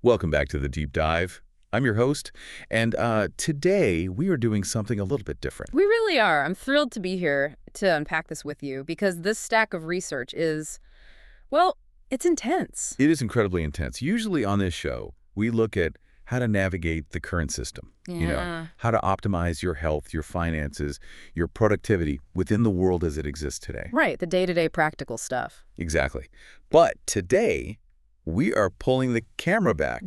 Welcome back to the Deep Dive. I'm your host, and today we are doing something a little bit different. We really are. I'm thrilled to be here to unpack this with you because this stack of research is, well, it's intense. It is incredibly intense. Usually on this show, we look at how to navigate the current system. Yeah. How to optimize your health, your finances, your productivity within the world as it exists today. Right, the day-to-day practical stuff. Exactly. But today, we are pulling the camera back.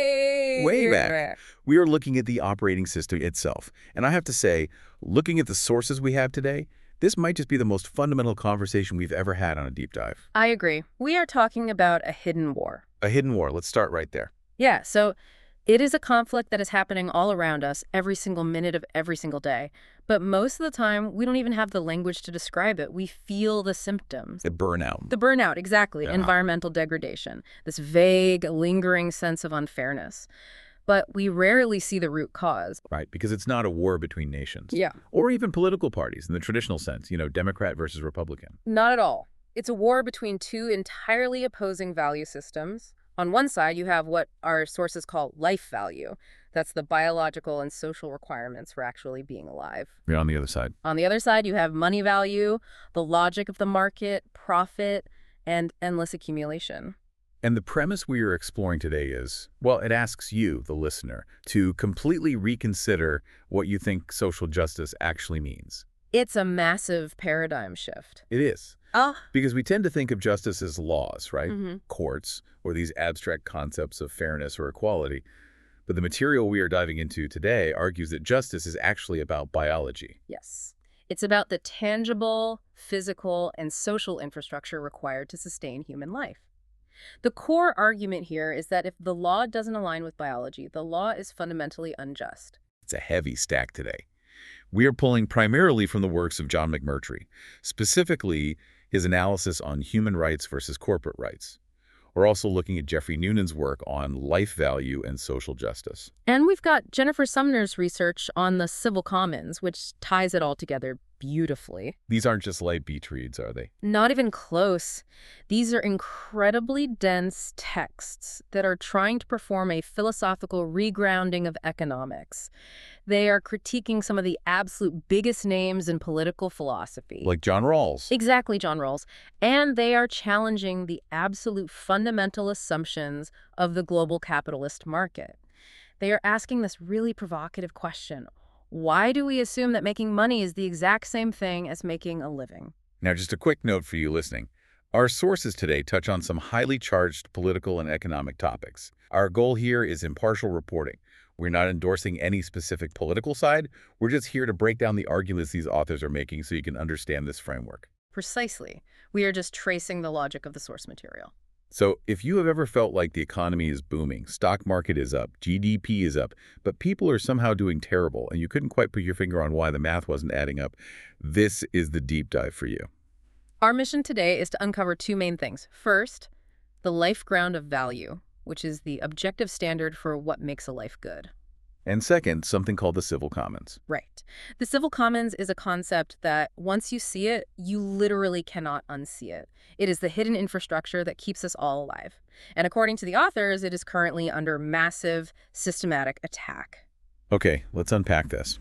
Way back. We are looking at the operating system itself. And I have to say, looking at the sources we have today, this might just be the most fundamental conversation we've ever had on a deep dive. I agree. We are talking about a hidden war. A hidden war. Let's start right there. Yeah, so it is a conflict that is happening all around us every single minute of every single day. But most of the time, we don't even have the language to describe it. We feel the symptoms. The burnout. The burnout, exactly. Yeah. Environmental degradation. This vague, lingering sense of unfairness. But we rarely see the root cause. Right, because it's not a war between nations. Yeah. Or even political parties in the traditional sense, Democrat versus Republican. Not at all. It's a war between two entirely opposing value systems. On one side, you have what our sources call life value. That's the biological and social requirements for actually being alive. You're on the other side. On the other side, you have money value, the logic of the market, profit, and endless accumulation. And the premise we are exploring today is, well, it asks you, the listener, to completely reconsider what you think social justice actually means. It's a massive paradigm shift. It is. Ah. Because we tend to think of justice as laws, right? Mm-hmm. Courts, or these abstract concepts of fairness or equality. But the material we are diving into today argues that justice is actually about biology. Yes. It's about the tangible, physical, and social infrastructure required to sustain human life. The core argument here is that if the law doesn't align with biology, the law is fundamentally unjust. It's a heavy stack today. We are pulling primarily from the works of John McMurtry, specifically his analysis on human rights versus corporate rights. We're also looking at Jeffrey Noonan's work on life value and social justice. And we've got Jennifer Sumner's research on the civil commons, which ties it all together beautifully. These aren't just light beach reads, are they? Not even close. These are incredibly dense texts that are trying to perform a philosophical regrounding of economics. They are critiquing some of the absolute biggest names in political philosophy. Like John Rawls. Exactly, John Rawls. And they are challenging the absolute fundamental assumptions of the global capitalist market. They are asking this really provocative question. Why do we assume that making money is the exact same thing as making a living? Now, just a quick note for you listening. Our sources today touch on some highly charged political and economic topics. Our goal here is impartial reporting. We're not endorsing any specific political side. We're just here to break down the arguments these authors are making so you can understand this framework. Precisely. We are just tracing the logic of the source material. So if you have ever felt like the economy is booming, stock market is up, GDP is up, but people are somehow doing terrible and you couldn't quite put your finger on why the math wasn't adding up, this is the deep dive for you. Our mission today is to uncover two main things. First, the life ground of value, which is the objective standard for what makes a life good. And second, something called the civil commons. Right. The civil commons is a concept that once you see it, you literally cannot unsee it. It is the hidden infrastructure that keeps us all alive. And according to the authors, it is currently under massive, systematic attack. Okay, let's unpack this.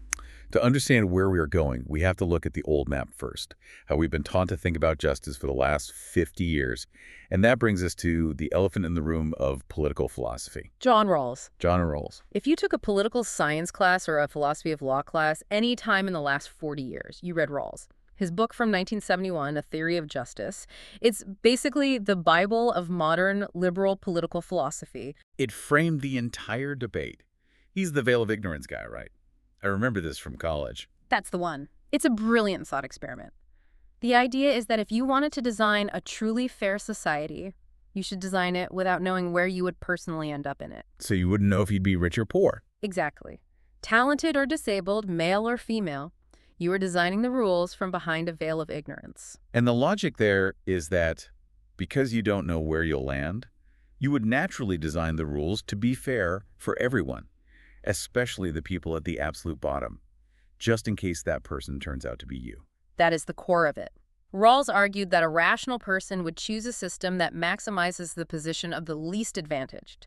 To understand where we are going, we have to look at the old map first, how we've been taught to think about justice for the last 50 years. And that brings us to the elephant in the room of political philosophy. John Rawls. John Rawls. If you took a political science class or a philosophy of law class any time in the last 40 years, you read Rawls. His book from 1971, A Theory of Justice, it's basically the Bible of modern liberal political philosophy. It framed the entire debate. He's the veil of ignorance guy, right? I remember this from college. That's the one. It's a brilliant thought experiment. The idea is that if you wanted to design a truly fair society, you should design it without knowing where you would personally end up in it. So you wouldn't know if you'd be rich or poor. Exactly. Talented or disabled, male or female, you are designing the rules from behind a veil of ignorance. And the logic there is that because you don't know where you'll land, you would naturally design the rules to be fair for everyone, especially the people at the absolute bottom, just in case that person turns out to be you. That is the core of it. Rawls argued that a rational person would choose a system that maximizes the position of the least advantaged.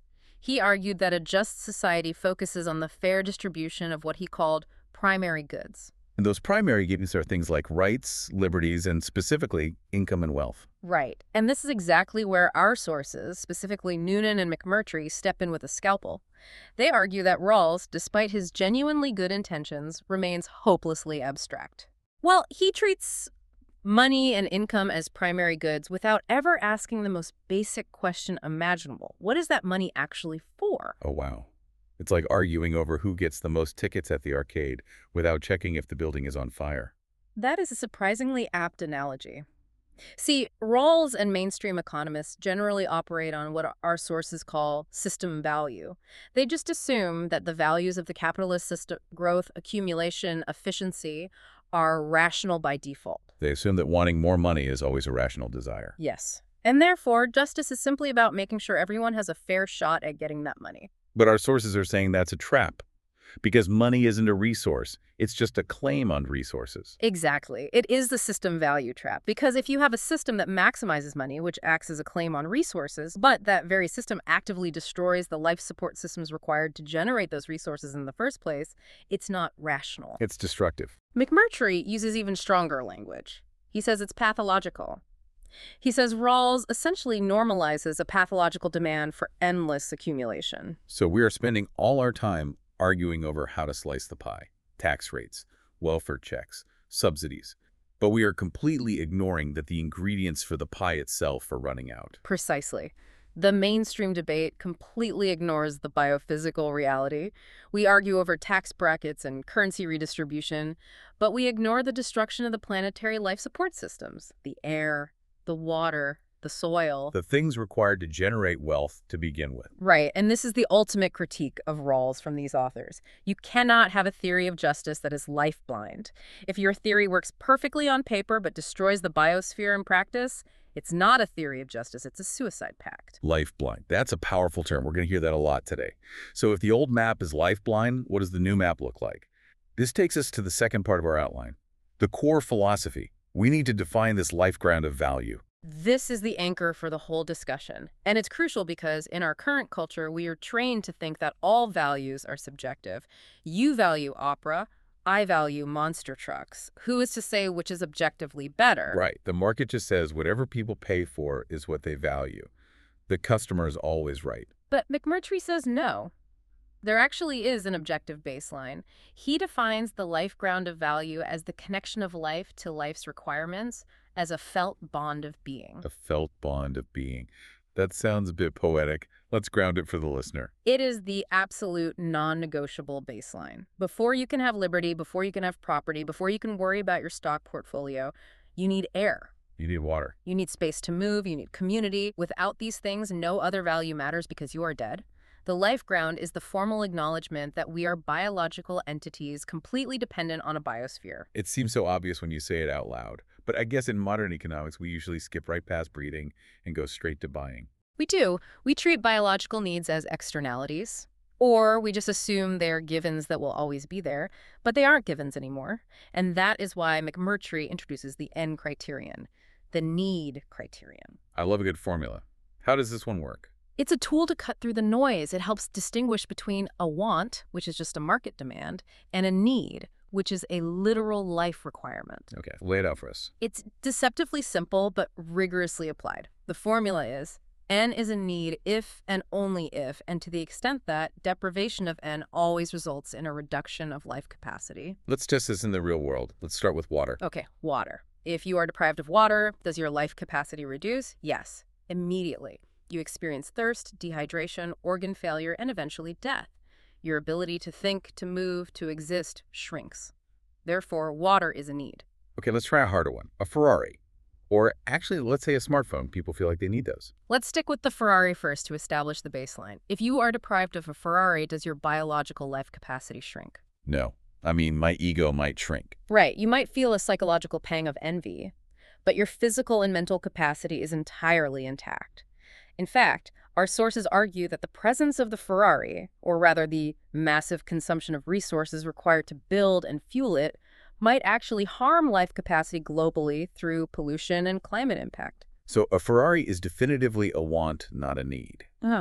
He argued that a just society focuses on the fair distribution of what he called primary goods. And those primary goods are things like rights, liberties, and specifically income and wealth. Right. And this is exactly where our sources, specifically Noonan and McMurtry, step in with a scalpel. They argue that Rawls, despite his genuinely good intentions, remains hopelessly abstract. Well, he treats money and income as primary goods without ever asking the most basic question imaginable. What is that money actually for? Oh, wow. It's like arguing over who gets the most tickets at the arcade without checking if the building is on fire. That is a surprisingly apt analogy. See, Rawls and mainstream economists generally operate on what our sources call system value. They just assume that the values of the capitalist system, growth, accumulation, efficiency, are rational by default. They assume that wanting more money is always a rational desire. Yes. And therefore, justice is simply about making sure everyone has a fair shot at getting that money. But our sources are saying that's a trap, because money isn't a resource. It's just a claim on resources. Exactly. It is the system value trap, because if you have a system that maximizes money, which acts as a claim on resources, but that very system actively destroys the life support systems required to generate those resources in the first place, it's not rational. It's destructive. McMurtry uses even stronger language. He says it's pathological. He says Rawls essentially normalizes a pathological demand for endless accumulation. So we are spending all our time arguing over how to slice the pie, tax rates, welfare checks, subsidies. But we are completely ignoring that the ingredients for the pie itself are running out. Precisely. The mainstream debate completely ignores the biophysical reality. We argue over tax brackets and currency redistribution, but we ignore the destruction of the planetary life support systems, the air, the water, the soil. The things required to generate wealth to begin with. Right, and this is the ultimate critique of Rawls from these authors. You cannot have a theory of justice that is life-blind. If your theory works perfectly on paper but destroys the biosphere in practice, it's not a theory of justice, it's a suicide pact. Life-blind. That's a powerful term. We're going to hear that a lot today. So if the old map is life-blind, what does the new map look like? This takes us to the second part of our outline, the core philosophy. We need to define this life ground of value. This is the anchor for the whole discussion. And it's crucial because in our current culture, we are trained to think that all values are subjective. You value opera, I value monster trucks. Who is to say which is objectively better? Right. The market just says whatever people pay for is what they value. The customer is always right. But McMurtry says no. There actually is an objective baseline. He defines the life ground of value as the connection of life to life's requirements, as a felt bond of being. A felt bond of being. That sounds a bit poetic. Let's ground it for the listener. It is the absolute non-negotiable baseline. Before you can have liberty, before you can have property, before you can worry about your stock portfolio, you need air. You need water. You need space to move, you need community. Without these things, no other value matters because you are dead. The life ground is the formal acknowledgement that we are biological entities completely dependent on a biosphere. It seems so obvious when you say it out loud. But I guess in modern economics, we usually skip right past breathing and go straight to buying. We do. We treat biological needs as externalities, or we just assume they're givens that will always be there, but they aren't givens anymore. And that is why McMurtry introduces the N criterion, the need criterion. I love a good formula. How does this one work? It's a tool to cut through the noise. It helps distinguish between a want, which is just a market demand, and a need, which is a literal life requirement. Okay, lay it out for us. It's deceptively simple, but rigorously applied. The formula is N is a need if and only if, and to the extent that deprivation of N always results in a reduction of life capacity. Let's test this in the real world. Let's start with water. Okay, water. If you are deprived of water, does your life capacity reduce? Yes, immediately. You experience thirst, dehydration, organ failure, and eventually death. Your ability to think, to move, to exist shrinks. Therefore, water is a need. Okay, let's try a harder one. A Ferrari. Or actually, let's say a smartphone. People feel like they need those. Let's stick with the Ferrari first to establish the baseline. If you are deprived of a Ferrari, does your biological life capacity shrink? No. I mean, my ego might shrink. Right. You might feel a psychological pang of envy, but your physical and mental capacity is entirely intact. In fact, our sources argue that the presence of the Ferrari, or rather the massive consumption of resources required to build and fuel it, might actually harm life capacity globally through pollution and climate impact. So a Ferrari is definitively a want, not a need.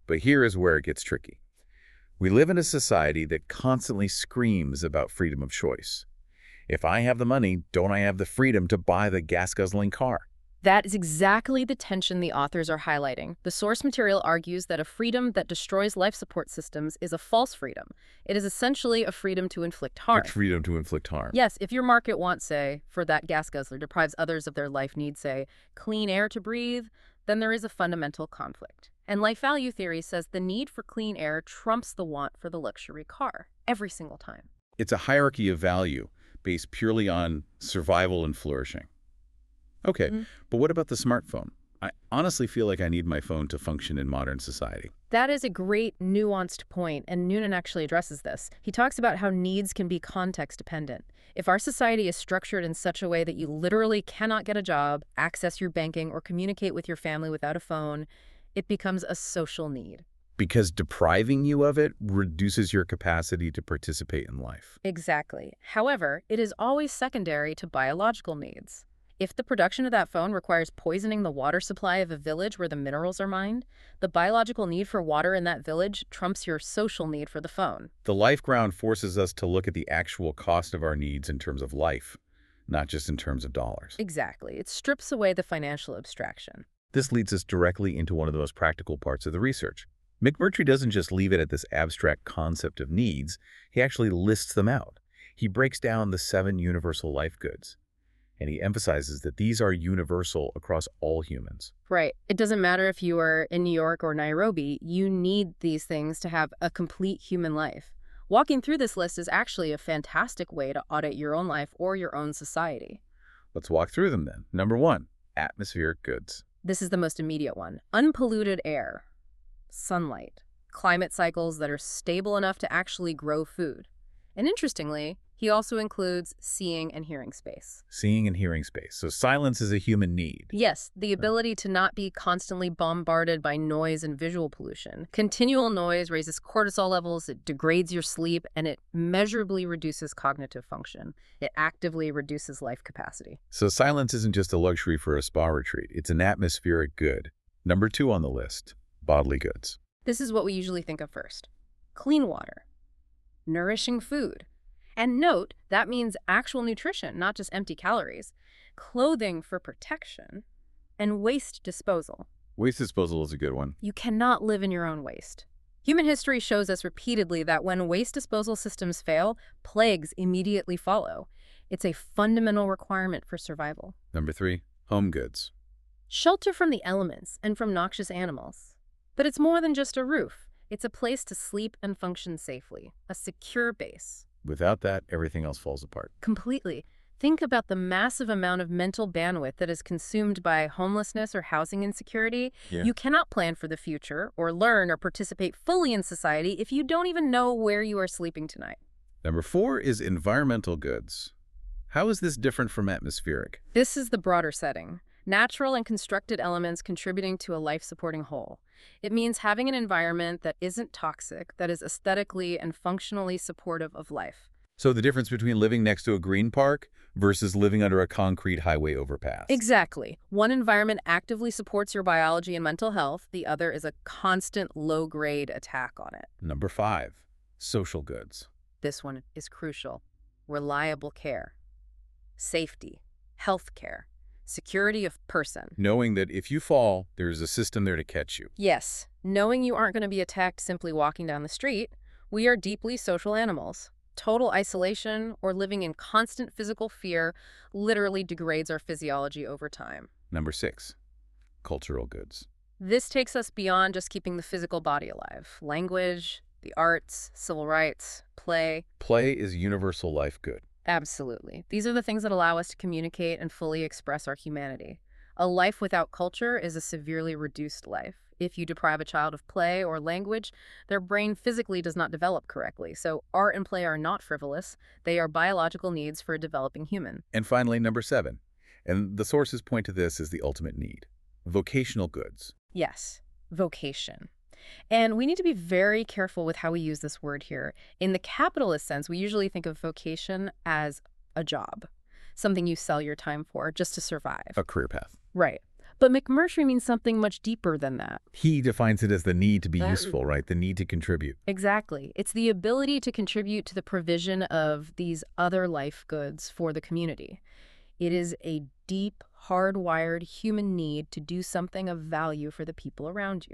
But here is where it gets tricky. We live in a society that constantly screams about freedom of choice. If I have the money, don't I have the freedom to buy the gas-guzzling car? That is exactly the tension the authors are highlighting. The source material argues that a freedom that destroys life support systems is a false freedom. It is essentially a freedom to inflict harm. Freedom to inflict harm. Yes, if your market wants, say, for that gas guzzler deprives others of their life needs, say, clean air to breathe, then there is a fundamental conflict. And life value theory says the need for clean air trumps the want for the luxury car, every single time. It's a hierarchy of value based purely on survival and flourishing. Okay, but what about the smartphone? I honestly feel like I need my phone to function in modern society. That is a great, nuanced point, and Noonan actually addresses this. He talks about how needs can be context-dependent. If our society is structured in such a way that you literally cannot get a job, access your banking, or communicate with your family without a phone, it becomes a social need. Because depriving you of it reduces your capacity to participate in life. Exactly. However, it is always secondary to biological needs. If the production of that phone requires poisoning the water supply of a village where the minerals are mined, the biological need for water in that village trumps your social need for the phone. The life ground forces us to look at the actual cost of our needs in terms of life, not just in terms of dollars. Exactly. It strips away the financial abstraction. This leads us directly into one of the most practical parts of the research. McMurtry doesn't just leave it at this abstract concept of needs, he actually lists them out. He breaks down the 7 universal life goods. And he emphasizes that these are universal across all humans. Right. It doesn't matter if you are in New York or Nairobi, you need these things to have a complete human life. Walking through this list is actually a fantastic way to audit your own life or your own society. Let's walk through them then. Number 1, atmospheric goods. This is the most immediate one. Unpolluted air, sunlight, climate cycles that are stable enough to actually grow food. And interestingly, he also includes seeing and hearing space. Seeing and hearing space. So silence is a human need. Yes, the ability to not be constantly bombarded by noise and visual pollution. Continual noise raises cortisol levels, it degrades your sleep, and it measurably reduces cognitive function. It actively reduces life capacity. So silence isn't just a luxury for a spa retreat. It's an atmospheric good. Number 2 on the list, bodily goods. This is what we usually think of first. Clean water, nourishing food. And note, that means actual nutrition, not just empty calories, clothing for protection, and waste disposal. Waste disposal is a good one. You cannot live in your own waste. Human history shows us repeatedly that when waste disposal systems fail, plagues immediately follow. It's a fundamental requirement for survival. Number 3, home goods. Shelter from the elements and from noxious animals. But it's more than just a roof. It's a place to sleep and function safely, a secure base. Without that, everything else falls apart. Completely. Think about the massive amount of mental bandwidth that is consumed by homelessness or housing insecurity. Yeah. You cannot plan for the future or learn or participate fully in society if you don't even know where you are sleeping tonight. Number 4 is environmental goods. How is this different from atmospheric? This is the broader setting. Natural and constructed elements contributing to a life-supporting whole. It means having an environment that isn't toxic, that is aesthetically and functionally supportive of life. So the difference between living next to a green park versus living under a concrete highway overpass. Exactly. One environment actively supports your biology and mental health. The other is a constant low-grade attack on it. Number 5, social goods. This one is crucial. Reliable care, safety, health care, security of person. Knowing that if you fall, there's a system there to catch you. Yes, knowing you aren't going to be attacked simply walking down the street. We are deeply social animals. Total isolation or living in constant physical fear literally degrades our physiology over time. Number 6, cultural goods. This takes us beyond just keeping the physical body alive. Language, the arts, civil rights, play. Play is universal life good. Absolutely. These are the things that allow us to communicate and fully express our humanity. A life without culture is a severely reduced life. If you deprive a child of play or language, their brain physically does not develop correctly. So art and play are not frivolous. They are biological needs for a developing human. And finally, number 7, and the sources point to this as the ultimate need, vocational goods. Yes, vocation. And we need to be very careful with how we use this word here. In the capitalist sense, we usually think of vocation as a job, something you sell your time for just to survive. A career path. Right. But McMurtry means something much deeper than that. He defines it as the need to be useful, right? The need to contribute. Exactly. It's the ability to contribute to the provision of these other life goods for the community. It is a deep, hardwired human need to do something of value for the people around you.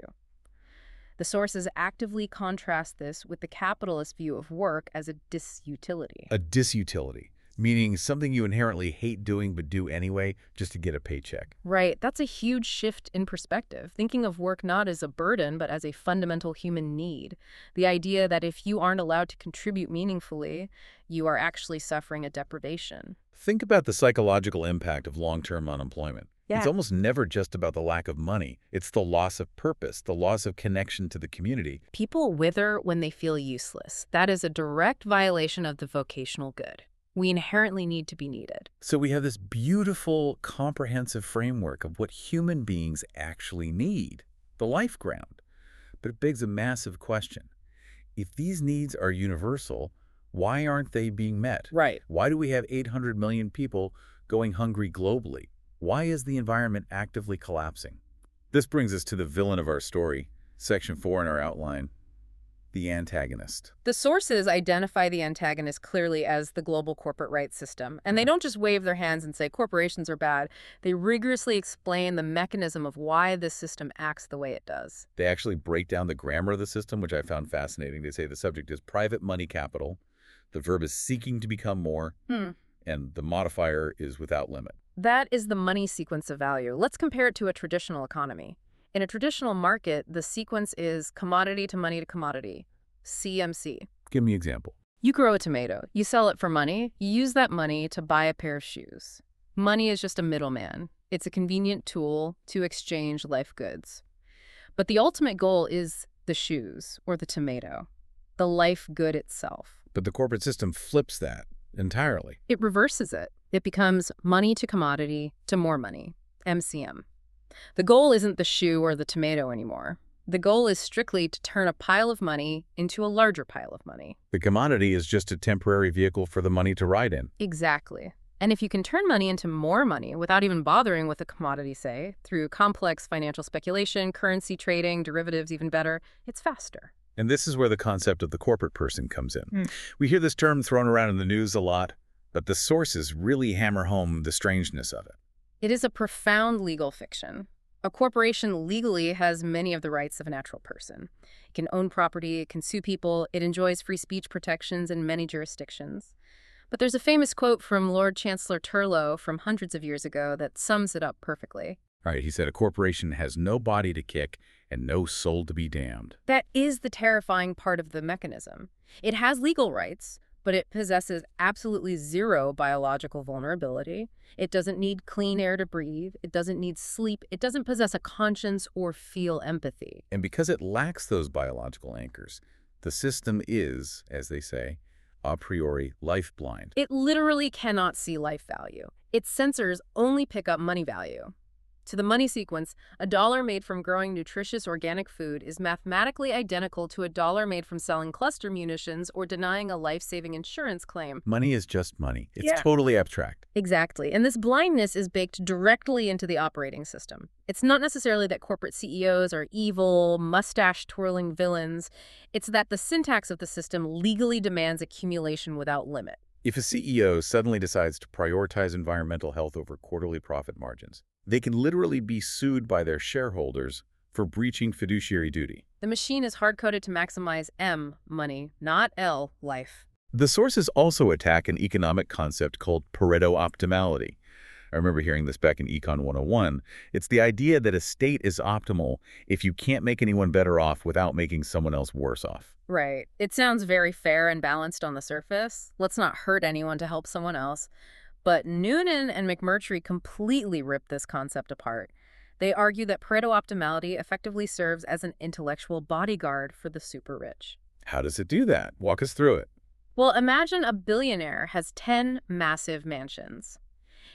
The sources actively contrast this with the capitalist view of work as a disutility. A disutility, meaning something you inherently hate doing but do anyway just to get a paycheck. Right, that's a huge shift in perspective, thinking of work not as a burden but as a fundamental human need. The idea that if you aren't allowed to contribute meaningfully, you are actually suffering a deprivation. Think about the psychological impact of long-term unemployment. Yeah. It's almost never just about the lack of money. It's the loss of purpose, the loss of connection to the community. People wither when they feel useless. That is a direct violation of the vocational good. We inherently need to be needed. So we have this beautiful, comprehensive framework of what human beings actually need, the life ground. But it begs a massive question. If these needs are universal, why aren't they being met? Right. Why do we have 800 million people going hungry globally? Why is the environment actively collapsing? This brings us to the villain of our story, Section 4 in our outline, the antagonist. The sources identify the antagonist clearly as the global corporate rights system, and they don't just wave their hands and say corporations are bad. They rigorously explain the mechanism of why this system acts the way it does. They actually break down the grammar of the system, which I found fascinating. They say the subject is private money capital, the verb is seeking to become more, and the modifier is without limit. That is the money sequence of value. Let's compare it to a traditional economy. In a traditional market, the sequence is commodity to money to commodity, CMC. Give me an example. You grow a tomato. You sell it for money. You use that money to buy a pair of shoes. Money is just a middleman. It's a convenient tool to exchange life goods. But the ultimate goal is the shoes or the tomato, the life good itself. But the corporate system flips that entirely. It reverses it. It becomes money to commodity to more money, MCM. The goal isn't the shoe or the tomato anymore. The goal is strictly to turn a pile of money into a larger pile of money. The commodity is just a temporary vehicle for the money to ride in. Exactly. And if you can turn money into more money without even bothering with the commodity, say, through complex financial speculation, currency trading, derivatives, even better, it's faster. And this is where the concept of the corporate person comes in. We hear this term thrown around in the news a lot, but the sources really hammer home the strangeness of it. It is a profound legal fiction. A corporation legally has many of the rights of a natural person. It can own property, it can sue people, it enjoys free speech protections in many jurisdictions. But there's a famous quote from Lord Chancellor Turlough from hundreds of years ago that sums it up perfectly. Right, he said, a corporation has no body to kick and no soul to be damned. That is the terrifying part of the mechanism. It has legal rights, but it possesses absolutely zero biological vulnerability. It doesn't need clean air to breathe. It doesn't need sleep. It doesn't possess a conscience or feel empathy. And because it lacks those biological anchors, the system is, as they say, a priori life blind. It literally cannot see life value. Its sensors only pick up money value. To the money sequence, a dollar made from growing nutritious organic food is mathematically identical to a dollar made from selling cluster munitions or denying a life-saving insurance claim. Money is just money. It's totally abstract. Exactly. And this blindness is baked directly into the operating system. It's not necessarily that corporate CEOs are evil, mustache-twirling villains. It's that the syntax of the system legally demands accumulation without limit. If a CEO suddenly decides to prioritize environmental health over quarterly profit margins, they can literally be sued by their shareholders for breaching fiduciary duty. The machine is hard-coded to maximize M, money, not L, life. The sources also attack an economic concept called Pareto optimality. I remember hearing this back in Econ 101. It's the idea that a state is optimal if you can't make anyone better off without making someone else worse off. Right. It sounds very fair and balanced on the surface. Let's not hurt anyone to help someone else. But Noonan and McMurtry completely rip this concept apart. They argue that Pareto optimality effectively serves as an intellectual bodyguard for the super rich. How does it do that? Walk us through it. Well, imagine a billionaire has 10 massive mansions.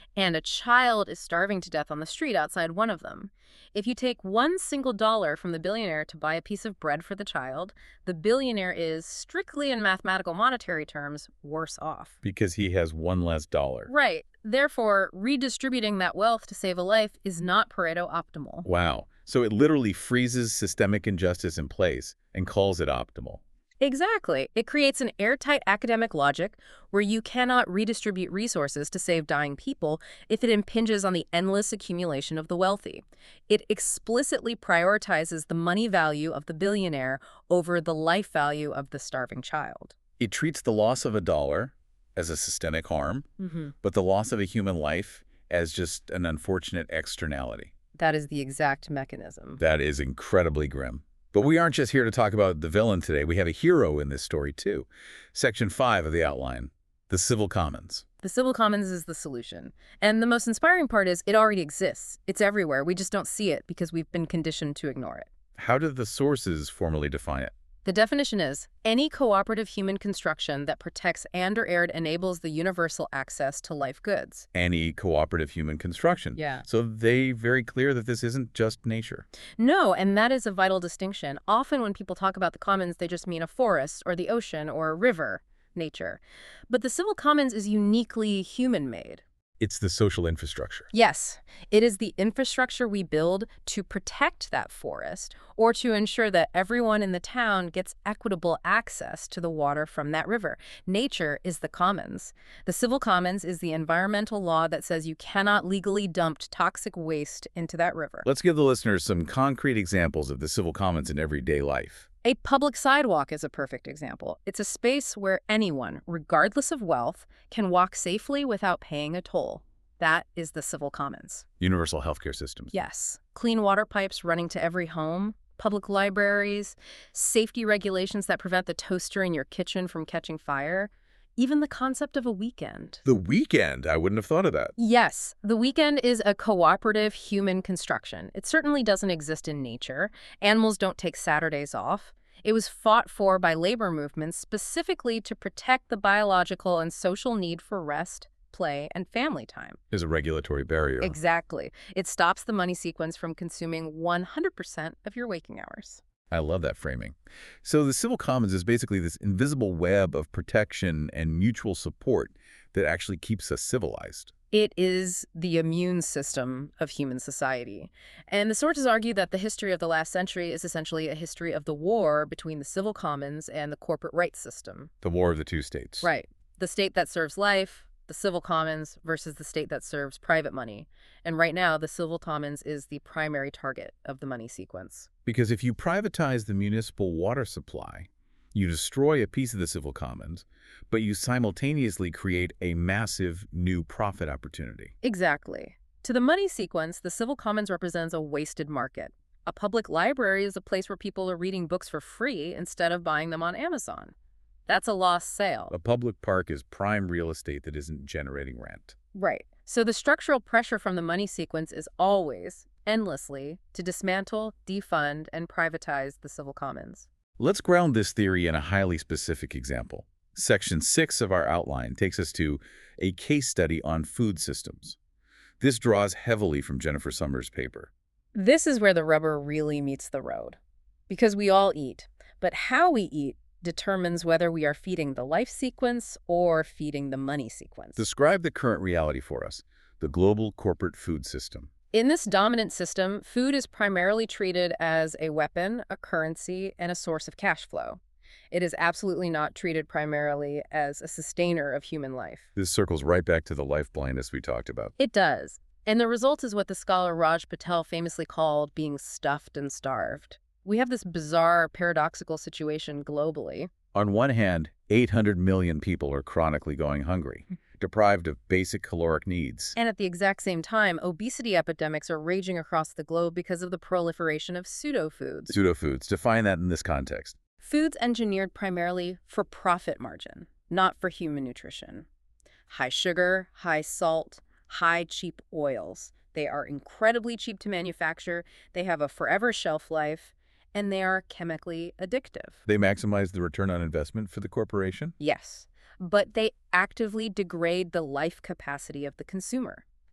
and a child is starving to death on the street outside one of them. If you take one single dollar from the billionaire to buy a piece of bread for the child, the billionaire is, strictly in mathematical monetary terms, worse off. Because he has one less dollar. Right. Therefore, redistributing that wealth to save a life is not Pareto optimal. Wow. So it literally freezes systemic injustice in place and calls it optimal. Exactly. It creates an airtight academic logic where you cannot redistribute resources to save dying people if it impinges on the endless accumulation of the wealthy. It explicitly prioritizes the money value of the billionaire over the life value of the starving child. It treats the loss of a dollar as a systemic harm, but the loss of a human life as just an unfortunate externality. That is the exact mechanism. That is incredibly grim. But we aren't just here to talk about the villain today. We have a hero in this story, too. Section 5 of the outline, the civil commons. The civil commons is the solution. And the most inspiring part is it already exists. It's everywhere. We just don't see it because we've been conditioned to ignore it. How did the sources formally define it? The definition is, any cooperative human construction that protects and/or enables the universal access to life goods. Any cooperative human construction. Yeah. So they very clear that this isn't just nature. No, and that is a vital distinction. Often when people talk about the commons, they just mean a forest or the ocean or a river, nature. But the civil commons is uniquely human-made. It's the social infrastructure. Yes, it is the infrastructure we build to protect that forest or to ensure that everyone in the town gets equitable access to the water from that river. Nature is the commons. The civil commons is the environmental law that says you cannot legally dump toxic waste into that river. Let's give the listeners some concrete examples of the civil commons in everyday life. A public sidewalk is a perfect example. It's a space where anyone, regardless of wealth, can walk safely without paying a toll. That is the civil commons. Universal healthcare systems. Yes. Clean water pipes running to every home, public libraries, safety regulations that prevent the toaster in your kitchen from catching fire, even the concept of a weekend. The weekend? I wouldn't have thought of that. Yes, the weekend is a cooperative human construction. It certainly doesn't exist in nature. Animals don't take Saturdays off. It was fought for by labor movements specifically to protect the biological and social need for rest, play, and family time. There's a regulatory barrier. Exactly. It stops the money sequence from consuming 100% of your waking hours. I love that framing. So the civil commons is basically this invisible web of protection and mutual support that actually keeps us civilized. It is the immune system of human society. And the sources argue that the history of the last century is essentially a history of the war between the civil commons and the corporate rights system. The war of the two states. Right. The state that serves life, the civil commons, versus the state that serves private money. And right now, the civil commons is the primary target of the money sequence. Because if you privatize the municipal water supply, you destroy a piece of the civil commons, but you simultaneously create a massive new profit opportunity. Exactly. To the money sequence, the civil commons represents a wasted market. A public library is a place where people are reading books for free instead of buying them on Amazon. That's a lost sale. A public park is prime real estate that isn't generating rent. Right. So the structural pressure from the money sequence is always, endlessly, to dismantle, defund, and privatize the civil commons. Let's ground this theory in a highly specific example. Section 6 of our outline takes us to a case study on food systems. This draws heavily from Jennifer Summers' paper. This is where the rubber really meets the road. Because we all eat, but how we eat determines whether we are feeding the life sequence or feeding the money sequence. Describe the current reality for us, the global corporate food system. In this dominant system, food is primarily treated as a weapon, a currency, and a source of cash flow. It is absolutely not treated primarily as a sustainer of human life. This circles right back to the life blindness we talked about. It does. And the result is what the scholar Raj Patel famously called being stuffed and starved. We have this bizarre, paradoxical situation globally. On one hand, 800 million people are chronically going hungry, deprived of basic caloric needs. And at the exact same time, obesity epidemics are raging across the globe because of the proliferation of pseudofoods. Pseudofoods. Define that in this context. Foods engineered primarily for profit margin, not for human nutrition. High sugar, high salt, high cheap oils. They are incredibly cheap to manufacture, they have a forever shelf life, and they are chemically addictive. They maximize the return on investment for the corporation? Yes, but they actively degrade the life capacity of the consumer.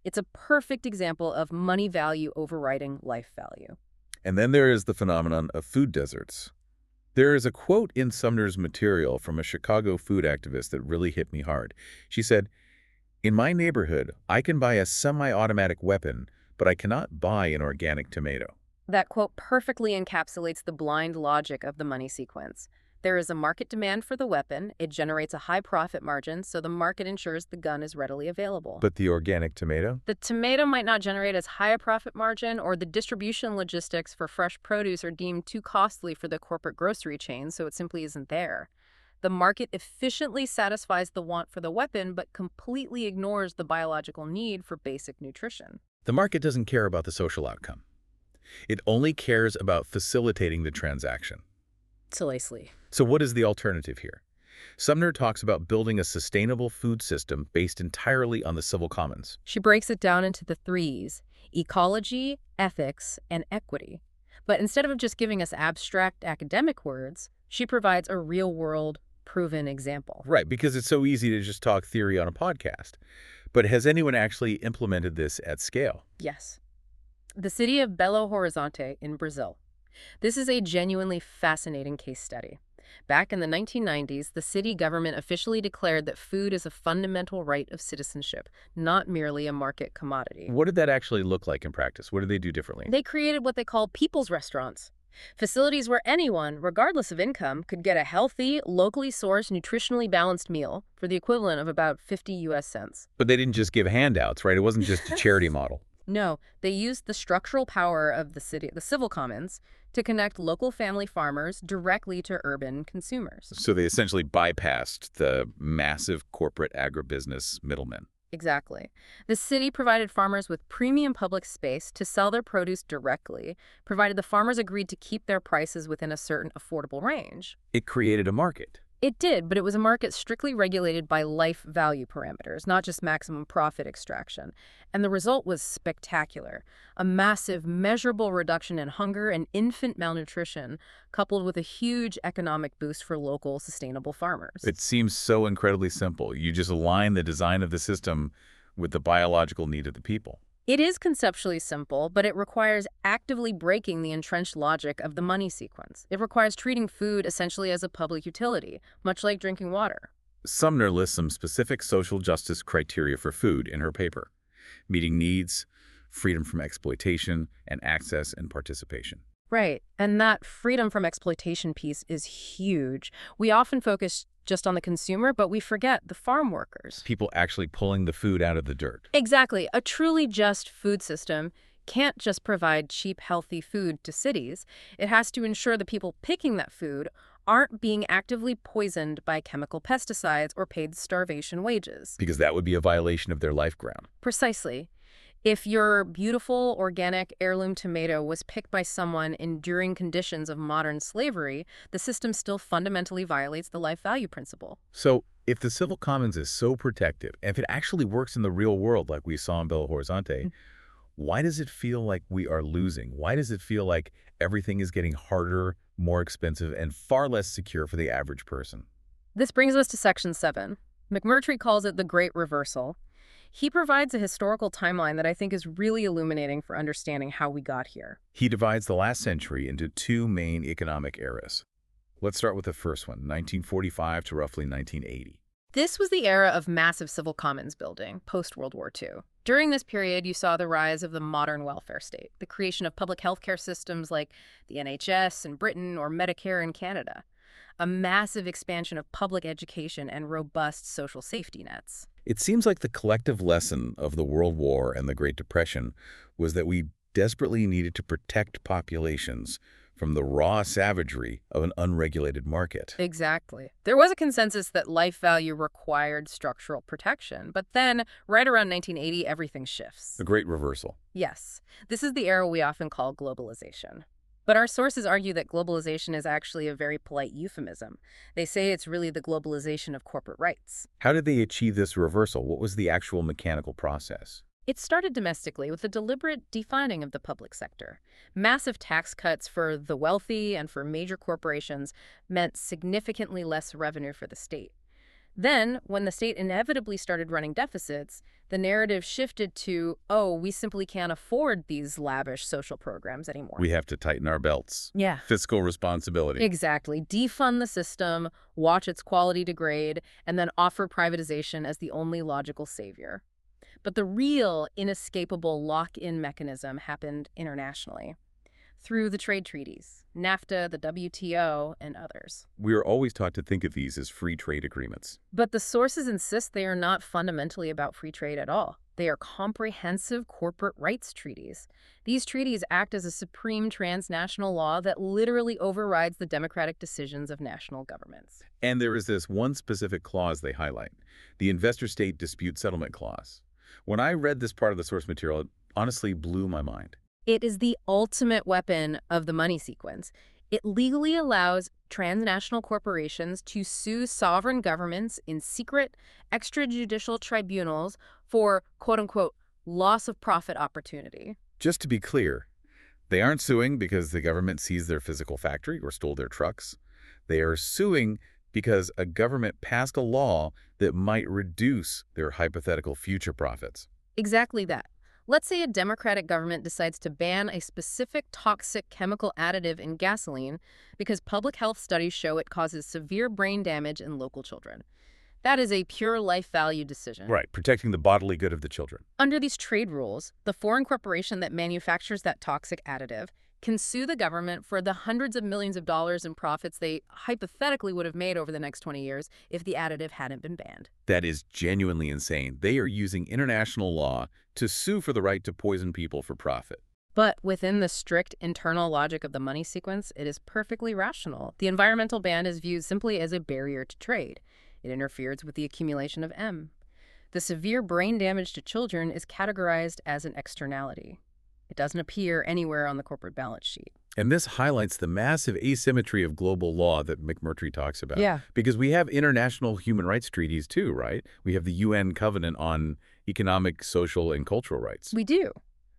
It's a perfect example of money value overriding life value. And then there is the phenomenon of food deserts. There is a quote in Sumner's material from a Chicago food activist that really hit me hard. She said, "In my neighborhood, I can buy a semi-automatic weapon, but I cannot buy an organic tomato." That quote perfectly encapsulates the blind logic of the money sequence. There is a market demand for the weapon, it generates a high profit margin, so the market ensures the gun is readily available. But the organic tomato? The tomato might not generate as high a profit margin, or the distribution logistics for fresh produce are deemed too costly for the corporate grocery chain, so it simply isn't there. The market efficiently satisfies the want for the weapon, but completely ignores the biological need for basic nutrition. The market doesn't care about the social outcome. It only cares about facilitating the transaction. Precisely. So what is the alternative here? Sumner talks about building a sustainable food system based entirely on the civil commons. She breaks it down into the threes: ecology, ethics, and equity. But instead of just giving us abstract academic words, she provides a real-world, proven example. Right, because it's so easy to just talk theory on a podcast. But has anyone actually implemented this at scale? Yes. The city of Belo Horizonte in Brazil. This is a genuinely fascinating case study. Back in the 1990s, the city government officially declared that food is a fundamental right of citizenship, not merely a market commodity. What did that actually look like in practice? What did they do differently? They created what they call people's restaurants, facilities where anyone, regardless of income, could get a healthy, locally sourced, nutritionally balanced meal for the equivalent of about 50 US cents. But they didn't just give handouts, right? It wasn't just a charity model. No, they used the structural power of the civil commons, to connect local family farmers directly to urban consumers. So they essentially bypassed the massive corporate agribusiness middlemen. Exactly. The city provided farmers with premium public space to sell their produce directly, provided the farmers agreed to keep their prices within a certain affordable range. It created a market. It did, but it was a market strictly regulated by life value parameters, not just maximum profit extraction. And the result was spectacular. A massive, measurable reduction in hunger and infant malnutrition, coupled with a huge economic boost for local, sustainable farmers. It seems so incredibly simple. You just align the design of the system with the biological need of the people. It is conceptually simple, but it requires actively breaking the entrenched logic of the money sequence. It requires treating food essentially as a public utility, much like drinking water. Sumner lists some specific social justice criteria for food in her paper: meeting needs, freedom from exploitation, and access and participation. Right, and that freedom from exploitation piece is huge. We often focus just on the consumer, but we forget the farm workers. People actually pulling the food out of the dirt. Exactly. A truly just food system can't just provide cheap, healthy food to cities. It has to ensure the people picking that food aren't being actively poisoned by chemical pesticides or paid starvation wages. Because that would be a violation of their life ground. Precisely. If your beautiful, organic heirloom tomato was picked by someone enduring conditions of modern slavery, the system still fundamentally violates the life value principle. So if the civil commons is so protective, and if it actually works in the real world like we saw in Belo Horizonte, why does it feel like we are losing? Why does it feel like everything is getting harder, more expensive, and far less secure for the average person? This brings us to Section 7. McMurtry calls it the Great Reversal. He provides a historical timeline that I think is really illuminating for understanding how we got here. He divides the last century into two main economic eras. Let's start with the first one, 1945 to roughly 1980. This was the era of massive civil commons building, post-World War II. During this period, you saw the rise of the modern welfare state, the creation of public healthcare systems like the NHS in Britain or Medicare in Canada, a massive expansion of public education and robust social safety nets. It seems like the collective lesson of the World War and the Great Depression was that we desperately needed to protect populations from the raw savagery of an unregulated market. Exactly. There was a consensus that life value required structural protection, but then, right around 1980, everything shifts. The Great Reversal. Yes, this is the era we often call globalization. But our sources argue that globalization is actually a very polite euphemism. They say it's really the globalization of corporate rights. How did they achieve this reversal? What was the actual mechanical process? It started domestically with a deliberate defining of the public sector. Massive tax cuts for the wealthy and for major corporations meant significantly less revenue for the state. Then, when the state inevitably started running deficits, the narrative shifted to, oh, we simply can't afford these lavish social programs anymore. We have to tighten our belts. Yeah. Fiscal responsibility. Exactly. Defund the system, watch its quality degrade, and then offer privatization as the only logical savior. But the real, inescapable lock-in mechanism happened internationally, through the trade treaties, NAFTA, the WTO, and others. We are always taught to think of these as free trade agreements. But the sources insist they are not fundamentally about free trade at all. They are comprehensive corporate rights treaties. These treaties act as a supreme transnational law that literally overrides the democratic decisions of national governments. And there is this one specific clause they highlight, the Investor-State Dispute Settlement Clause. When I read this part of the source material, it honestly blew my mind. It is the ultimate weapon of the money sequence. It legally allows transnational corporations to sue sovereign governments in secret, extrajudicial tribunals for, quote-unquote, loss of profit opportunity. Just to be clear, they aren't suing because the government seized their physical factory or stole their trucks. They are suing because a government passed a law that might reduce their hypothetical future profits. Exactly that. Let's say a democratic government decides to ban a specific toxic chemical additive in gasoline because public health studies show it causes severe brain damage in local children. That is a pure life value decision. Right, protecting the bodily good of the children. Under these trade rules, the foreign corporation that manufactures that toxic additive can sue the government for the hundreds of millions of dollars in profits they hypothetically would have made over the next 20 years if the additive hadn't been banned. That is genuinely insane. They are using international law to sue for the right to poison people for profit. But within the strict internal logic of the money sequence, it is perfectly rational. The environmental ban is viewed simply as a barrier to trade. It interferes with the accumulation of M. The severe brain damage to children is categorized as an externality. It doesn't appear anywhere on the corporate balance sheet. And this highlights the massive asymmetry of global law that McMurtry talks about. Yeah. Because we have international human rights treaties too, right? We have the UN Covenant on Economic, Social, and Cultural Rights. We do.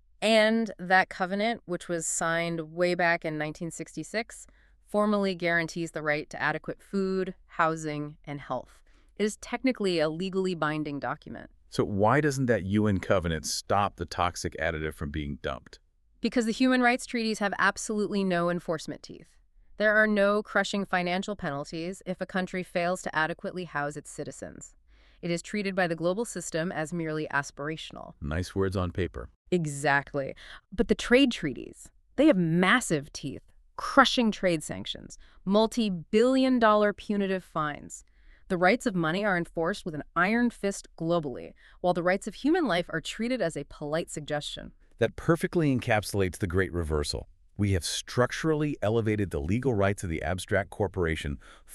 And that covenant, which was signed way back in 1966, formally guarantees the right to adequate food, housing, and health. It is technically a legally binding document. So why doesn't that UN covenant stop the toxic additive from being dumped? Because the human rights treaties have absolutely no enforcement teeth. There are no crushing financial penalties if a country fails to adequately house its citizens. It is treated by the global system as merely aspirational. Nice words on paper. Exactly. But the trade treaties, they have massive teeth, crushing trade sanctions, multi-billion-dollar punitive fines. The rights of money are enforced with an iron fist globally, while the rights of human life are treated as a polite suggestion. That perfectly encapsulates the great reversal. We have structurally elevated the legal rights of the abstract corporation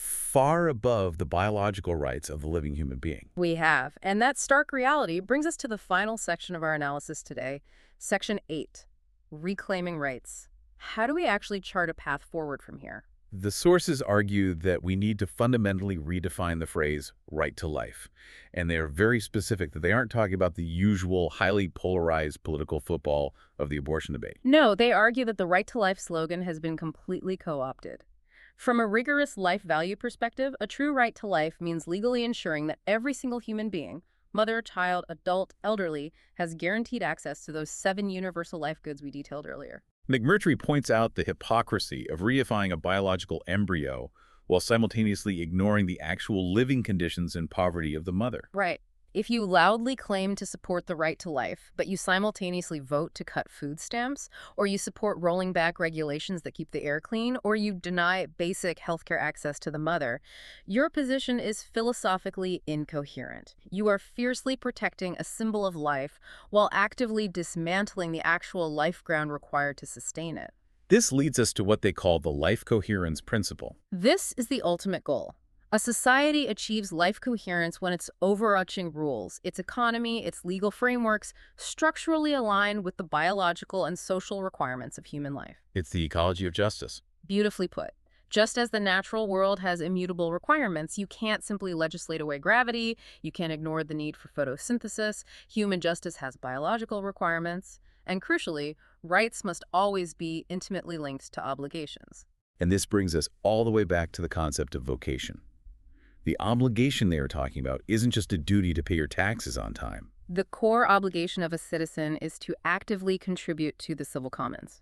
far above the biological rights of the living human being. We have, and that stark reality brings us to the final section of our analysis today, Section 8, Reclaiming Rights. How do we actually chart a path forward from here? The sources argue that we need to fundamentally redefine the phrase right to life. And they are very specific that they aren't talking about the usual highly polarized political football of the abortion debate. No, they argue that the right to life slogan has been completely co-opted. From a rigorous life value perspective, a true right to life means legally ensuring that every single human being, mother, child, adult, elderly, has guaranteed access to those 7 universal life goods we detailed earlier. McMurtry points out the hypocrisy of reifying a biological embryo while simultaneously ignoring the actual living conditions and poverty of the mother. Right. If you loudly claim to support the right to life, but you simultaneously vote to cut food stamps, or you support rolling back regulations that keep the air clean, or you deny basic healthcare access to the mother, your position is philosophically incoherent. You are fiercely protecting a symbol of life while actively dismantling the actual life ground required to sustain it. This leads us to what they call the life coherence principle. This is the ultimate goal. A society achieves life coherence when its overarching rules, its economy, its legal frameworks, structurally align with the biological and social requirements of human life. It's the ecology of justice. Beautifully put. Just as the natural world has immutable requirements, you can't simply legislate away gravity, you can't ignore the need for photosynthesis, human justice has biological requirements, and crucially, rights must always be intimately linked to obligations. And this brings us all the way back to the concept of vocation. The obligation they are talking about isn't just a duty to pay your taxes on time. The core obligation of a citizen is to actively contribute to the civil commons.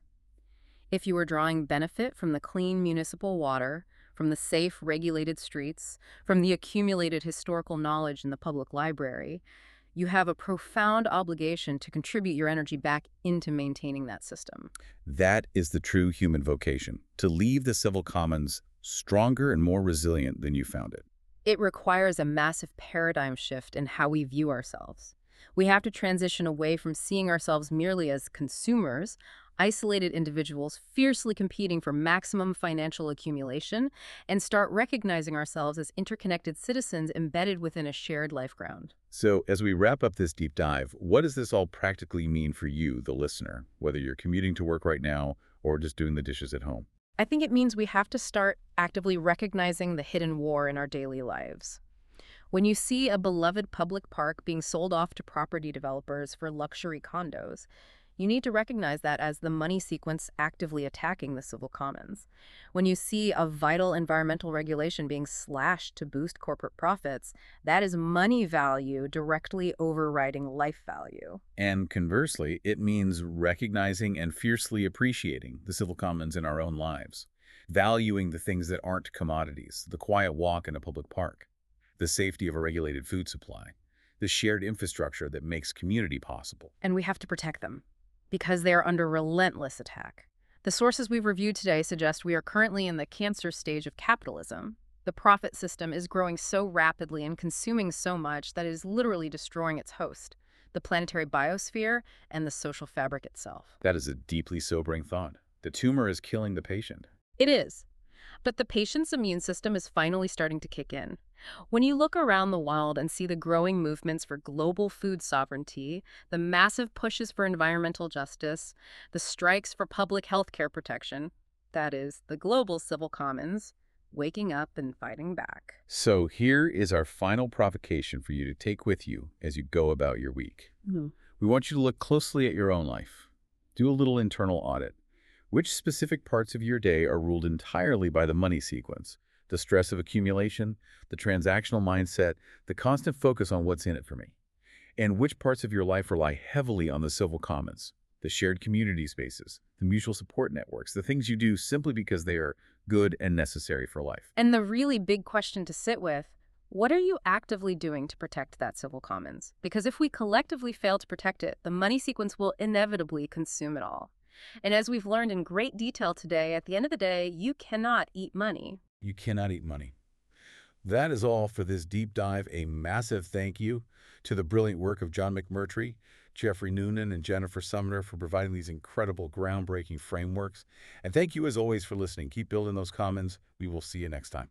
If you are drawing benefit from the clean municipal water, from the safe, regulated streets, from the accumulated historical knowledge in the public library, you have a profound obligation to contribute your energy back into maintaining that system. That is the true human vocation, to leave the civil commons stronger and more resilient than you found it. It requires a massive paradigm shift in how we view ourselves. We have to transition away from seeing ourselves merely as consumers, isolated individuals fiercely competing for maximum financial accumulation, and start recognizing ourselves as interconnected citizens embedded within a shared life ground. So, as we wrap up this deep dive, what does this all practically mean for you, the listener, whether you're commuting to work right now or just doing the dishes at home? I think it means we have to start actively recognizing the hidden war in our daily lives. When you see a beloved public park being sold off to property developers for luxury condos, you need to recognize that as the money sequence actively attacking the civil commons. When you see a vital environmental regulation being slashed to boost corporate profits, that is money value directly overriding life value. And conversely, it means recognizing and fiercely appreciating the civil commons in our own lives, valuing the things that aren't commodities, the quiet walk in a public park, the safety of a regulated food supply, the shared infrastructure that makes community possible. And we have to protect them, because they are under relentless attack. The sources we've reviewed today suggest we are currently in the cancer stage of capitalism. The profit system is growing so rapidly and consuming so much that it is literally destroying its host, the planetary biosphere and the social fabric itself. That is a deeply sobering thought. The tumor is killing the patient. It is. But the patient's immune system is finally starting to kick in. When you look around the world and see the growing movements for global food sovereignty, the massive pushes for environmental justice, the strikes for public health care protection, that is, the global civil commons, waking up and fighting back. So here is our final provocation for you to take with you as you go about your week. We want you to look closely at your own life. Do a little internal audit. Which specific parts of your day are ruled entirely by the money sequence? The stress of accumulation, the transactional mindset, the constant focus on what's in it for me? And which parts of your life rely heavily on the civil commons, the shared community spaces, the mutual support networks, the things you do simply because they are good and necessary for life? And the really big question to sit with, what are you actively doing to protect that civil commons? Because if we collectively fail to protect it, the money sequence will inevitably consume it all. And as we've learned in great detail today, at the end of the day, you cannot eat money. You cannot eat money. That is all for this deep dive. A massive thank you to the brilliant work of John McMurtry, Jeffrey Noonan, and Jennifer Sumner for providing these incredible, groundbreaking frameworks. And thank you, as always, for listening. Keep building those commons. We will see you next time.